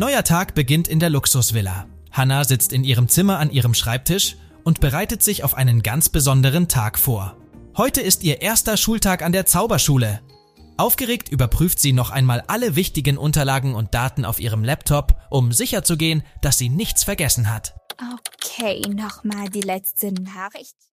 neuer Tag beginnt in der Luxusvilla. Hannah sitzt in ihrem Zimmer an ihrem Schreibtisch und bereitet sich auf einen ganz besonderen Tag vor. Heute ist ihr erster Schultag an der Zauberschule. Aufgeregt überprüft sie noch einmal alle wichtigen Unterlagen und Daten auf ihrem Laptop, um sicherzugehen, dass sie nichts vergessen hat. Okay, nochmal die letzte Nachricht.